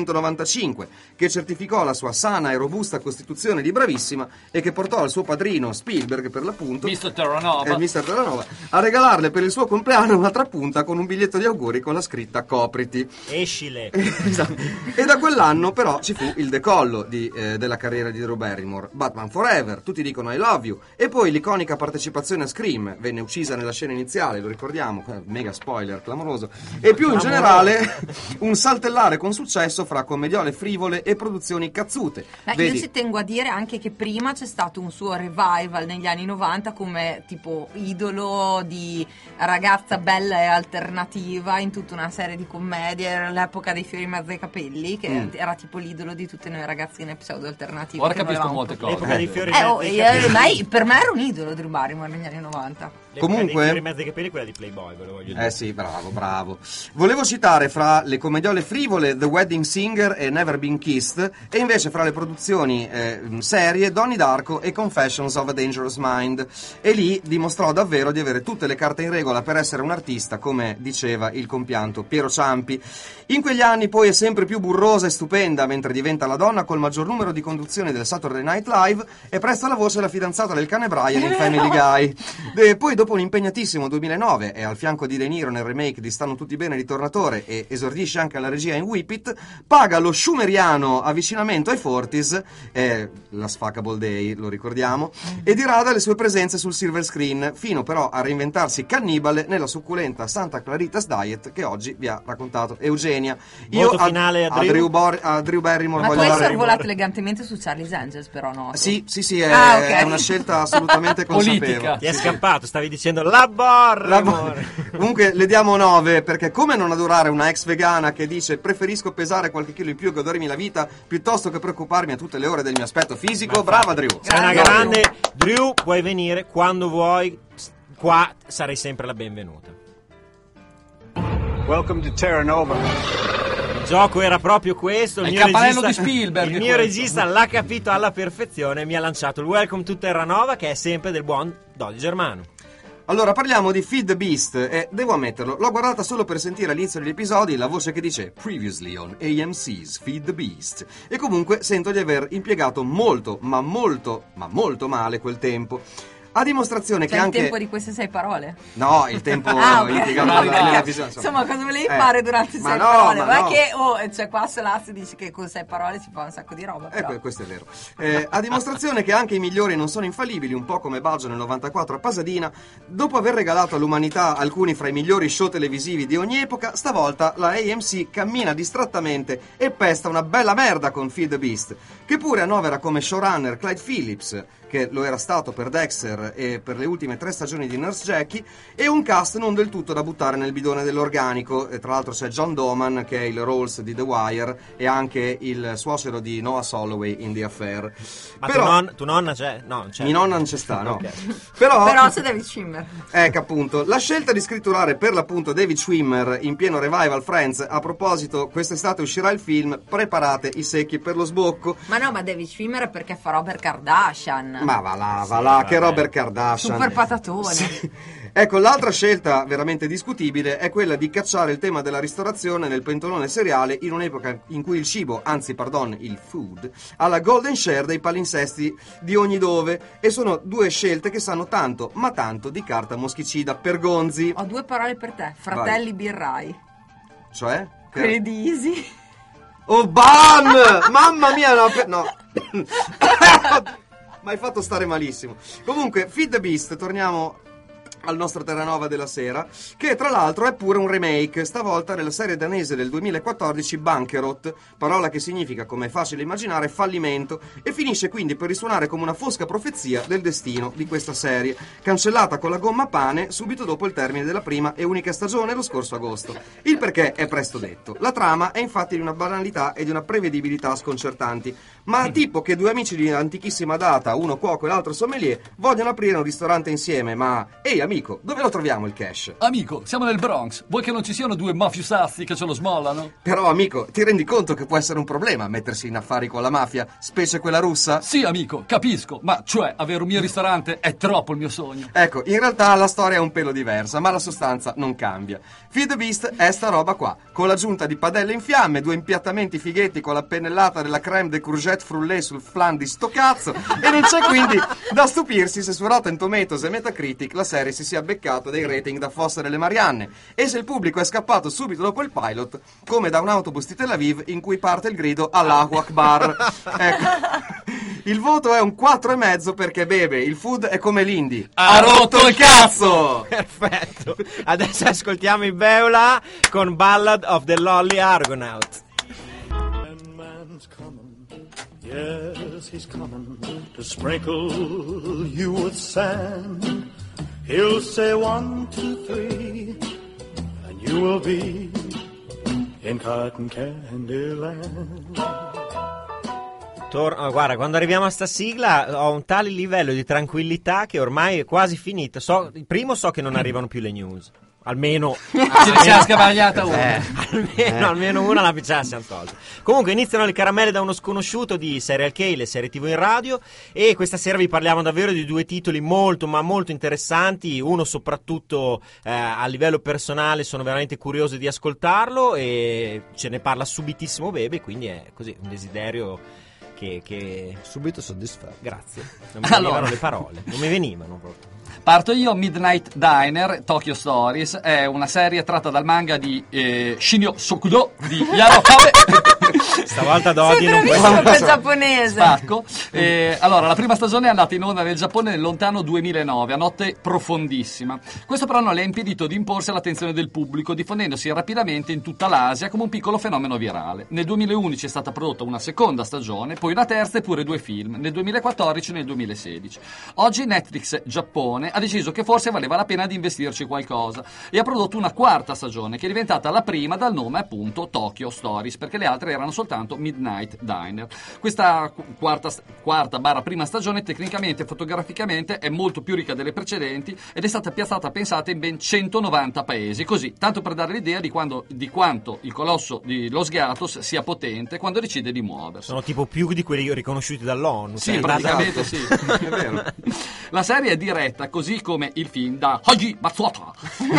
1995, che certificò la sua sana e robusta costituzione di bravissima e che portò al suo padrino Spielberg, per l'appunto, Mr. Terranova. Mr. Terranova, a regalarle per il suo compleanno una trapunta con un biglietto di auguri con la scritta zitta, copriti. Escile. Esatto. E da quell'anno però ci fu il decollo della carriera di Drew Barrymore. Batman Forever, tutti dicono I Love You, e poi l'iconica partecipazione a Scream, venne uccisa nella scena iniziale, lo ricordiamo, mega spoiler clamoroso, e più in generale un saltellare con successo fra commediole frivole e produzioni cazzute. Io ci tengo a dire anche che prima c'è stato un suo revival negli anni 90 come tipo idolo di ragazza bella e alternativa in tutta una serie di commedie. Era l'epoca dei fiori in mezzo ai capelli, che era tipo l'idolo di tutte noi ragazzine pseudo alternative. Ora capisco molte cose. L'epoca dei fiori in mezzo ai capelli. Per me era un idolo Drew Barrymore negli anni 90. L'epoca dei fiori in mezzo ai capelli è quella di Playboy, ve lo voglio dire. Sì, bravo. Volevo citare fra le commediole frivole The Wedding Singer e Never Been Kissed, e invece fra le produzioni serie Donnie Darko e Confessions of a Dangerous Mind. E lì dimostrò davvero di avere tutte le carte in regola per essere un artista, come diceva il compianto Piero Ciampi. In quegli anni poi è sempre più burrosa e stupenda, mentre diventa la donna col maggior numero di conduzioni del Saturday Night Live e presta la voce alla fidanzata del cane Brian in Family Guy. Poi dopo un impegnatissimo 2009 è al fianco di De Niro nel remake di Stanno tutti bene di Tornatore e esordisce anche alla regia in Whip It, paga lo schumeriano avvicinamento ai Fortis, la Sfuckable Day, lo ricordiamo, e dirada le sue presenze sul silver screen, fino però a reinventarsi cannibale nella succulenta Santa Clarita's Diet che oggi vi ha raccontato Eugenia. Voto finale a Drew. A Drew Barrymore Ma tu voglio hai dare... sorvolato elegantemente su Charlie's Angels, però no? Sì, ok. è una scelta assolutamente consapevole. Politica. Ti è scappato, stavi dicendo la Barrymore. Comunque le diamo 9, perché come non adorare una ex vegana che dice preferisco pesare qualche chilo in più e godermi la vita piuttosto che preoccuparmi a tutte le ore del mio aspetto fisico. Brava Drew. Sei una grande. Drew, puoi venire quando vuoi, qua sarai sempre la benvenuta. Welcome to Terra Nova. Il gioco era proprio questo. È il campanello di Spielberg, Il mio questo. regista l'ha capito alla perfezione e mi ha lanciato il Welcome to Terranova, che è sempre del buon Dolly Germano. Allora parliamo di Feed the Beast e devo ammetterlo, l'ho guardata solo per sentire all'inizio degli episodi la voce che dice Previously on AMC's Feed the Beast, e comunque sento di aver impiegato molto male quel tempo. A dimostrazione C'è che anche... il tempo di queste 6 parole? No, il tempo Ok. impiegato nella visione. Insomma, cosa volevi fare durante 6 ma no, parole? ma no. Che, cioè qua Solazzi dice che con 6 parole si fa un sacco di roba, però. Questo è vero. A dimostrazione che anche i migliori non sono infallibili, un po' come Baggio nel 94 a Pasadena, dopo aver regalato all'umanità alcuni fra i migliori show televisivi di ogni epoca, stavolta la AMC cammina distrattamente e pesta una bella merda con Feed the Beast, che pure annovera come showrunner Clyde Phillips, che lo era stato per Dexter e per le ultime 3 stagioni di Nurse Jackie, e un cast non del tutto da buttare nel bidone dell'organico. E tra l'altro c'è John Doman, che è il Rawls di The Wire, e anche il suocero di Noah Soloway in The Affair. Ma Però tu nonna c'è? No, non c'è. mia nonna non c'è sta, no. Ok. Però c'è David Schwimmer. Ecco appunto, la scelta di scritturare per l'appunto David Schwimmer in pieno revival Friends. A proposito, quest'estate uscirà il film, preparate i secchi per lo sbocco. Ma no, ma David Schwimmer è perché fa Robert Kardashian. Ma va là, che Robert Kardashian. Super patatone. Sì. Ecco, l'altra scelta veramente discutibile è quella di cacciare il tema della ristorazione nel pentolone seriale in un'epoca in cui il cibo, anzi pardon, il food, ha la golden share dei palinsesti di ogni dove, e sono 2 scelte che sanno tanto, ma tanto di carta moschicida per gonzi. Ho 2 parole per te, fratelli birrai. Cioè? Quelli di Easy. Oh, bam! Mamma mia, no. Mi hai fatto stare malissimo. Comunque, Feed the Beast, torniamo al nostro Terranova della sera, che tra l'altro è pure un remake, stavolta della serie danese del 2014 Bankerot, parola che significa, come è facile immaginare, fallimento, e finisce quindi per risuonare come una fosca profezia del destino di questa serie, cancellata con la gomma pane subito dopo il termine della prima e unica stagione lo scorso agosto. Il perché è presto detto. La trama è infatti di una banalità e di una prevedibilità sconcertanti, ma tipo che 2 amici di antichissima data, uno cuoco e l'altro sommelier, vogliono aprire un ristorante insieme, ma ehi amico, dove lo troviamo il cash? Amico, siamo nel Bronx. Vuoi che non ci siano 2 mafiosazzi che ce lo smollano? Però amico, ti rendi conto che può essere un problema mettersi in affari con la mafia, specie quella russa? Sì, amico, capisco. Ma cioè, avere un mio ristorante è troppo il mio sogno. Ecco, in realtà la storia è un pelo diversa, ma la sostanza non cambia. Feed the Beast è sta roba qua, con l'aggiunta di padelle in fiamme, 2 impiattamenti fighetti con la pennellata della crème de courgette crête frulée sul flan di sto cazzo, e non c'è quindi da stupirsi se su Rotten Tomatoes e Metacritic la serie si sia beccata dei rating da Fossa delle Marianne, e se il pubblico è scappato subito dopo il pilot, come da un autobus di Tel Aviv in cui parte il grido Allahu Akbar. Ecco. Il voto è un 4,5 perché bebe, il food è come l'indie. Ha rotto il cazzo! Perfetto. Adesso ascoltiamo i Beulah con Ballad of the Lonely Argonaut. Man's coming, yes, he's coming to sprinkle you with sand. He'll say 1, 2, 3, and you will be in cotton candy land. Guarda, quando arriviamo a sta sigla ho un tale livello di tranquillità che ormai è quasi finita. Primo so che non arrivano più le news. Almeno Ce ne siamo scabagliata una. almeno una la ce la siamo tolta. Comunque iniziano le caramelle da uno sconosciuto di Serial K, le serie TV in radio, e questa sera vi parliamo davvero di due titoli molto ma molto interessanti. Uno soprattutto a livello personale, sono veramente curioso di ascoltarlo e ce ne parla subitissimo Bebe, quindi è così un desiderio che subito soddisfatto. grazie. Non mi venivano le parole, non mi venivano proprio. Parto io. Midnight Diner, Tokyo Stories, è una serie tratta dal manga di Shinyo Sokudo di Yaro Kabe. Stavolta Dodi non puoi bravissimo col giapponese. Spacco. Allora, la prima stagione è andata in onda nel Giappone nel lontano 2009, a notte profondissima. Questo però non le ha impedito di imporsi all'attenzione del pubblico, diffondendosi rapidamente in tutta l'Asia come un piccolo fenomeno virale. Nel 2011 è stata prodotta una seconda stagione, poi una terza e pure 2 film, nel 2014 e nel 2016. Oggi Netflix Giappone ha deciso che forse valeva la pena di investirci qualcosa e ha prodotto una quarta stagione che è diventata la prima dal nome appunto Tokyo Stories, perché le altre erano soltanto Midnight Diner. Questa quarta prima stagione tecnicamente e fotograficamente è molto più ricca delle precedenti ed è stata pensata in ben 190 paesi, così tanto per dare l'idea di quanto il colosso di Los Gatos sia potente quando decide di muoversi. Sono tipo più di quelli riconosciuti dall'ONU. Sì, praticamente sì. È vero. La serie è diretta così come il film da Haji Matsuoka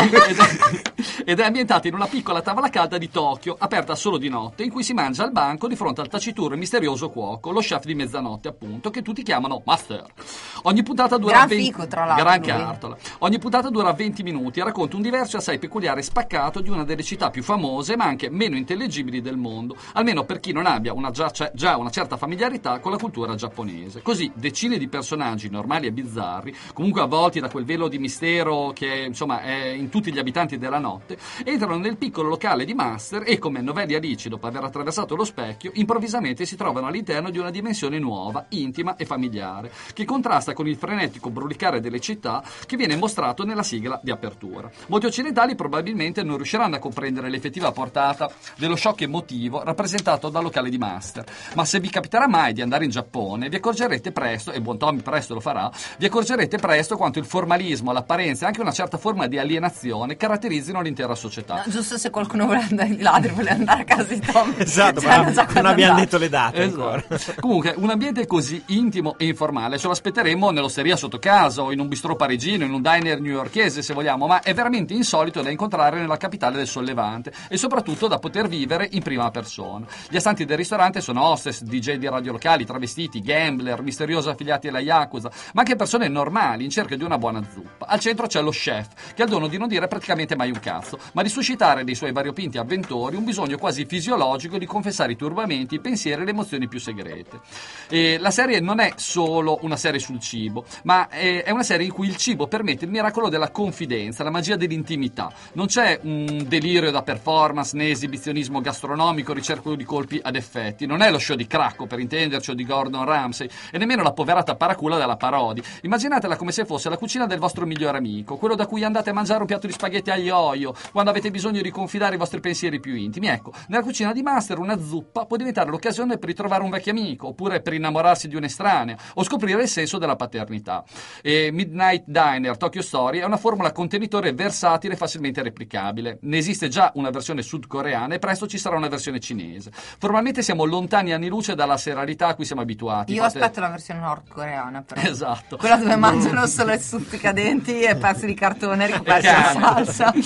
ed è ambientata in una piccola tavola calda di Tokyo, aperta solo di notte, in cui si mangia al banco di fronte al taciturno e misterioso cuoco, lo chef di mezzanotte appunto, che tutti chiamano Master. Ogni puntata dura Gran cartola. Ogni puntata dura 20 minuti e racconta un diverso e assai peculiare spaccato di una delle città più famose ma anche meno intellegibili del mondo, almeno per chi non abbia già una certa familiarità con la cultura giapponese. Così decine di personaggi normali e bizzarri, comunque avvolti da quel velo di mistero che insomma è in tutti gli abitanti della notte, entrano nel piccolo locale di Master e, come novelli Alice dopo aver attraversato lo specchio, improvvisamente si trovano all'interno di una dimensione nuova, intima e familiare, che contrasta con il frenetico brulicare delle città che viene mostrato nella sigla di apertura. Molti occidentali probabilmente non riusciranno a comprendere l'effettiva portata dello shock emotivo rappresentato dal locale di Master, ma se vi capiterà mai di andare in Giappone vi accorgerete presto, e buon Tommy presto lo farà, vi accorgerete presto quanto il formalismo, l'apparenza e anche una certa forma di alienazione caratterizzino l'intera società. No, giusto se qualcuno vuole andare i ladri, vuole andare a casa di Tom. Esatto, ma non abbiamo detto le date ancora. Comunque, un ambiente così intimo e informale ce lo aspetteremmo nell'osteria sotto casa o in un bistrò parigino, in un diner newyorkese se vogliamo, ma è veramente insolito da incontrare nella capitale del sollevante e soprattutto da poter vivere in prima persona. Gli astanti del ristorante sono hostess, DJ di radio locali, travestiti, gambler, misteriosi affiliati alla Yakuza, ma anche persone normali in cerca di una buona zuppa. Al centro c'è lo chef, che ha il dono di non dire praticamente mai un cazzo, ma di suscitare nei suoi variopinti avventori un bisogno quasi fisiologico di confessare i turbamenti, i pensieri e le emozioni più segrete. E la serie non è solo una serie sul cibo, ma è una serie in cui il cibo permette il miracolo della confidenza, la magia dell'intimità. Non c'è un delirio da performance né esibizionismo gastronomico, ricerco di colpi ad effetti. Non è lo show di Cracco, per intenderci, o di Gordon Ramsay, e nemmeno la poverata paracula della Parodi. Immaginatela come se fosse la cucina del vostro migliore amico, quello da cui andate a mangiare un piatto di spaghetti aglio olio quando avete bisogno di confidare i vostri pensieri più intimi. Ecco, nella cucina di Master una zuppa può diventare l'occasione per ritrovare un vecchio amico, oppure per innamorarsi di un'estranea, o scoprire il senso della paternità. E Midnight Diner Tokyo Story è una formula contenitore versatile e facilmente replicabile. Ne esiste già una versione sudcoreana e presto ci sarà una versione cinese. Formalmente siamo lontani anni luce dalla serialità a cui siamo abituati. Io aspetto la versione nordcoreana, però. Esatto. Quella dove mangiano solo i stuzzicadenti e pezzi di cartone ricoperti di salsa.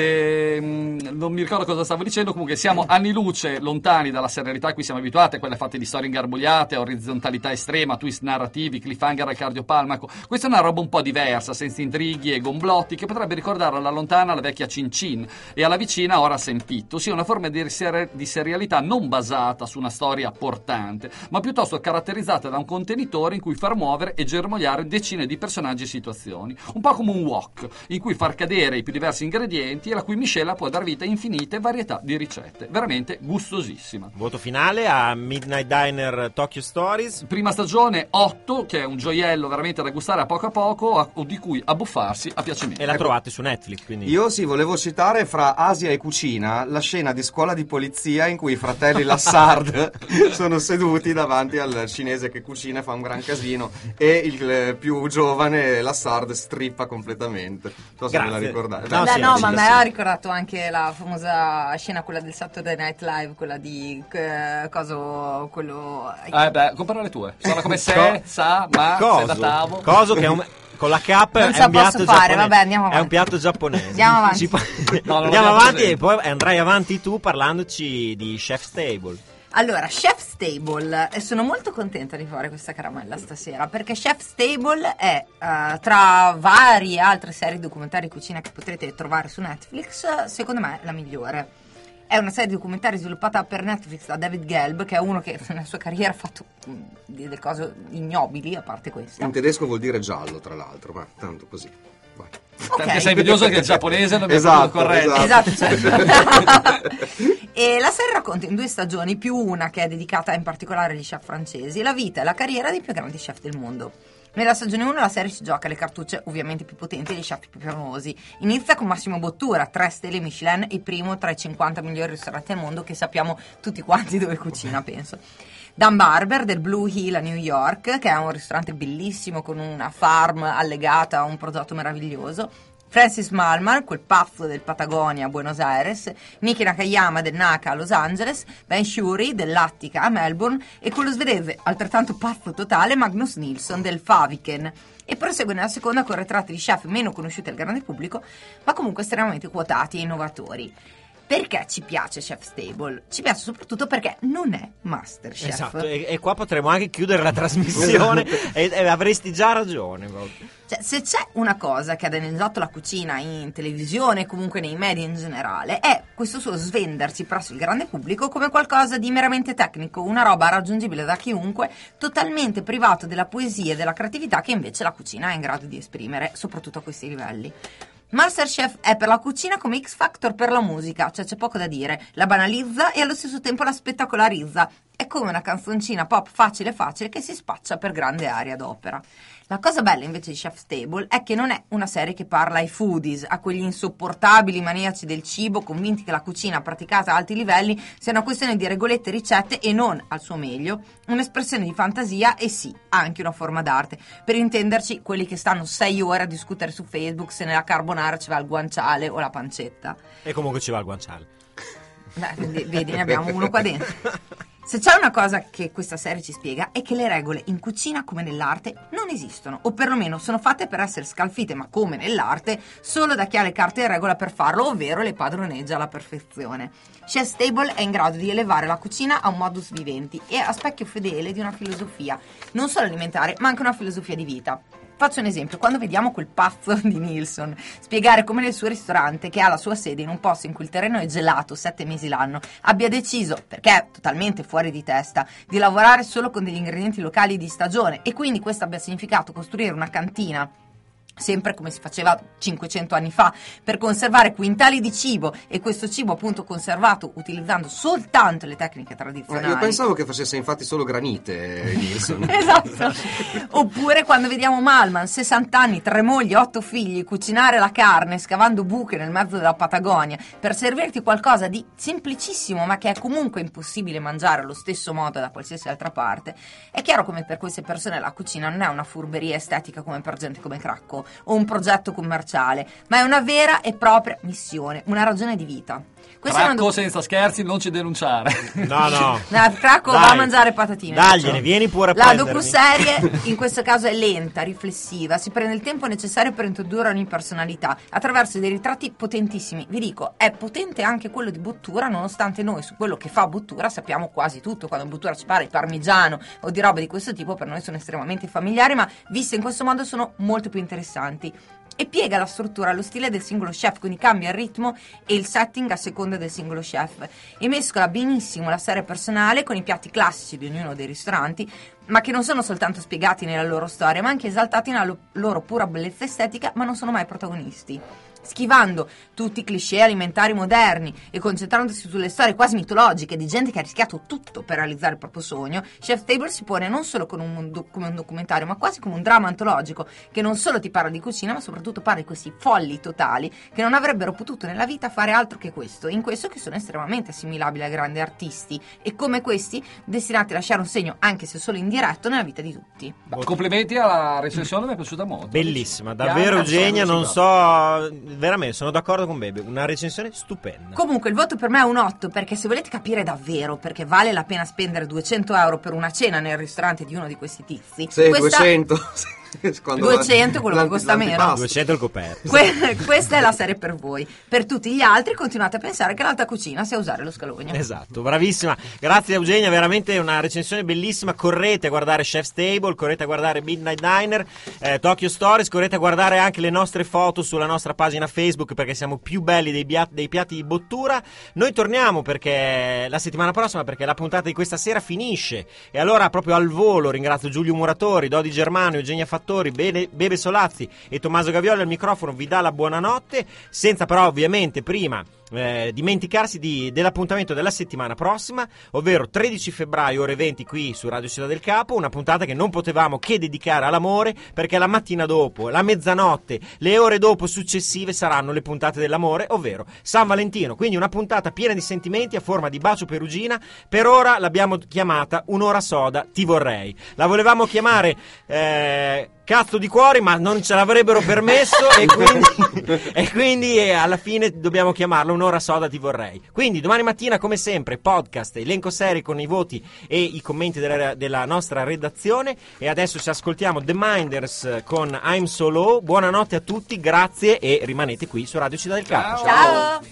Non mi ricordo cosa stavo dicendo, comunque siamo anni luce lontani dalla serialità a cui siamo abituati, a quelle fatte di storie ingarbugliate, orizzontalità estrema, twist narrativi, cliffhanger al cardiopalmaco. Questa è una roba un po' diversa, senza intrighi e gomblotti, che potrebbe ricordare alla lontana la vecchia Cin Cin e alla vicina ora Sempitto, ossia una forma di serialità non basata su una storia portante, ma piuttosto caratterizzata da un contenitore in cui far muovere e germogliare decine di personaggi e situazioni, un po' come un wok in cui far cadere i più diversi ingredienti e la cui miscela può dar vita a infinite varietà di ricette, veramente gustosissima. Voto finale a Midnight Diner Tokyo Stories. Prima stagione 8, che è un gioiello veramente da gustare a poco o di cui abbuffarsi a piacimento. E la trovate su Netflix, quindi. Io sì, volevo citare fra Asia e cucina la scena di Scuola di polizia in cui i fratelli Lassard sono seduti davanti al cinese che cucina e fa un gran casino e il più giovane Lassard strippa completamente. Non so se me la Grazie. ricordate. No, Beh, sì, no, sì, ma sì. me ha ricordato anche la famosa scena, quella del Saturday Night Live, quella di quello. Comprare le tue. Sono come se, sa, ma, sei da tavo. Coso che è un... Con la K Non è ce la un piatto posso fare, giapponese. vabbè, andiamo È un avanti. piatto giapponese. Andiamo avanti. No, non Andiamo l'abbiamo avanti presente. e poi andrai avanti tu parlandoci di Chef's Table. Allora, Chef's Table, e sono molto contenta di fare questa caramella stasera, perché Chef's Table è, tra varie altre serie documentari di cucina che potrete trovare su Netflix, secondo me la migliore. È una serie di documentari sviluppata per Netflix da David Gelb, che è uno che nella sua carriera ha fatto delle cose ignobili, a parte questa. In tedesco vuol dire giallo, tra l'altro, ma tanto così. Vai. Perché sei invidioso che il giapponese non mi Esatto, corretto. Esatto, certo. E la serie racconta in 2 stagioni, più una che è dedicata in particolare agli chef francesi, la vita e la carriera dei più grandi chef del mondo. Nella stagione 1 la serie si gioca le cartucce ovviamente più potenti dei chef più famosi. Inizia con Massimo Bottura, 3 stelle Michelin, il primo tra i 50 migliori ristoranti al mondo, che sappiamo tutti quanti dove cucina, penso. Dan Barber del Blue Hill a New York, che è un ristorante bellissimo con una farm allegata a un prodotto meraviglioso. Francis Malman, quel pazzo del Patagonia a Buenos Aires, Miki Nakayama del Naka a Los Angeles, Ben Shuri dell'Attica a Melbourne e quello svedese altrettanto pazzo totale Magnus Nilsson del Faviken. E prosegue nella seconda con ritratti di chef meno conosciuti al grande pubblico, ma comunque estremamente quotati e innovatori. Perché ci piace Chef's Table? Ci piace soprattutto perché non è Masterchef. Esatto, e qua potremo anche chiudere la trasmissione e avresti già ragione. Cioè, se c'è una cosa che ha danneggiato la cucina in televisione e comunque nei media in generale, è questo suo svendersi presso il grande pubblico come qualcosa di meramente tecnico, una roba raggiungibile da chiunque, totalmente privato della poesia e della creatività che invece la cucina è in grado di esprimere, soprattutto a questi livelli. Masterchef è per la cucina come X Factor per la musica, cioè c'è poco da dire, la banalizza e allo stesso tempo la spettacolarizza, è come una canzoncina pop facile che si spaccia per grande aria d'opera. La cosa bella invece di Chef's Table è che non è una serie che parla ai foodies, a quegli insopportabili maniaci del cibo convinti che la cucina praticata a alti livelli sia una questione di regolette e ricette e non, al suo meglio, un'espressione di fantasia e sì, anche una forma d'arte. Per intenderci, quelli che stanno 6 ore a discutere su Facebook se nella carbonara ci va il guanciale o la pancetta. E comunque ci va il guanciale. Beh, vedi, ne abbiamo uno qua dentro. Se c'è una cosa che questa serie ci spiega è che le regole in cucina come nell'arte non esistono, o perlomeno sono fatte per essere scalfite, ma come nell'arte, solo da chi ha le carte in regola per farlo, ovvero le padroneggia alla perfezione. Chef's Table è in grado di elevare la cucina a un modus vivendi e a specchio fedele di una filosofia, non solo alimentare, ma anche una filosofia di vita. Faccio un esempio, quando vediamo quel pazzo di Nilsson spiegare come nel suo ristorante, che ha la sua sede in un posto in cui il terreno è gelato 7 mesi l'anno, abbia deciso, perché è totalmente fuori di testa, di lavorare solo con degli ingredienti locali di stagione e quindi questo abbia significato costruire una cantina sempre come si faceva 500 anni fa, per conservare quintali di cibo e questo cibo appunto conservato utilizzando soltanto le tecniche tradizionali. Io pensavo che facesse infatti solo granite, Nilsson. Esatto. Oppure quando vediamo Malman, 60 anni, 3 mogli, 8 figli, cucinare la carne scavando buche nel mezzo della Patagonia per servirti qualcosa di semplicissimo ma che è comunque impossibile mangiare allo stesso modo da qualsiasi altra parte. È chiaro come per queste persone la cucina non è una furberia estetica come per gente come Cracco, lavoro o un progetto commerciale, ma è una vera e propria missione, una ragione di vita. Questa è una Cracco, senza scherzi, non ci denunciare. No. Cracco va a mangiare patatine. Dagliene, vieni pure a La prendermi. docuserie in questo caso è lenta, riflessiva, si prende il tempo necessario per introdurre ogni personalità attraverso dei ritratti potentissimi. Vi dico, è potente anche quello di Bottura, nonostante noi su quello che fa Bottura sappiamo quasi tutto. Quando Bottura ci parla di parmigiano o di robe di questo tipo, per noi sono estremamente familiari, ma viste in questo modo sono molto più interessanti. E piega la struttura allo stile del singolo chef, quindi cambia il ritmo e il setting a seconda del singolo chef e mescola benissimo la serie personale con i piatti classici di ognuno dei ristoranti, ma che non sono soltanto spiegati nella loro storia, ma anche esaltati nella loro pura bellezza estetica, ma non sono mai protagonisti. Schivando tutti i cliché alimentari moderni e concentrandosi sulle storie quasi mitologiche di gente che ha rischiato tutto per realizzare il proprio sogno, Chef's Table si pone non solo come un documentario, ma quasi come un dramma antologico che non solo ti parla di cucina, ma soprattutto parla di questi folli totali che non avrebbero potuto nella vita fare altro che questo, in questo che sono estremamente assimilabili a grandi artisti e come questi destinati a lasciare un segno, anche se solo indiretto, nella vita di tutti. Complimenti alla recensione, mi è piaciuta molto. Bellissima, davvero Eugenia, non so, veramente sono d'accordo con Bebe, una recensione stupenda. Comunque il voto per me è un 8, perché se volete capire davvero perché vale la pena spendere 200 euro per una cena nel ristorante di uno di questi tizi, Sì, questa 200. Quando 200 è quello che costa meno. l'antipasto. 200 il coperto. Questa è la serie per voi. Per tutti gli altri continuate a pensare che l'alta cucina sia usare lo scalogno. Esatto, bravissima. Grazie Eugenia, veramente una recensione bellissima. Correte a guardare Chef's Table, correte a guardare Midnight Diner, Tokyo Stories, correte a guardare anche le nostre foto sulla nostra pagina Facebook perché siamo più belli dei piatti di Bottura. Noi torniamo perché la settimana prossima, perché la puntata di questa sera finisce e allora proprio al volo ringrazio Giulio Muratori, Dodi Germano, Eugenia Fattori, Bebe Solazzi e Tommaso Gavioli al microfono. Vi dà la buonanotte, senza però ovviamente prima dimenticarsi dell'appuntamento della settimana prossima, ovvero 13 febbraio ore 20 qui su Radio Città del Capo, una puntata che non potevamo che dedicare all'amore, perché la mattina dopo, la mezzanotte, le ore dopo successive saranno le puntate dell'amore, ovvero San Valentino, quindi una puntata piena di sentimenti a forma di bacio perugina. Per ora l'abbiamo chiamata Un'ora soda ti vorrei, la volevamo chiamare cazzo di cuori, ma non ce l'avrebbero permesso e quindi alla fine dobbiamo chiamarlo Un'ora soda ti vorrei. Quindi domani mattina come sempre podcast, elenco serie con i voti e i commenti della nostra redazione, e adesso ci ascoltiamo The Minders con I'm So Low. Buonanotte a tutti, grazie e rimanete qui su Radio Città del Capo. Ciao!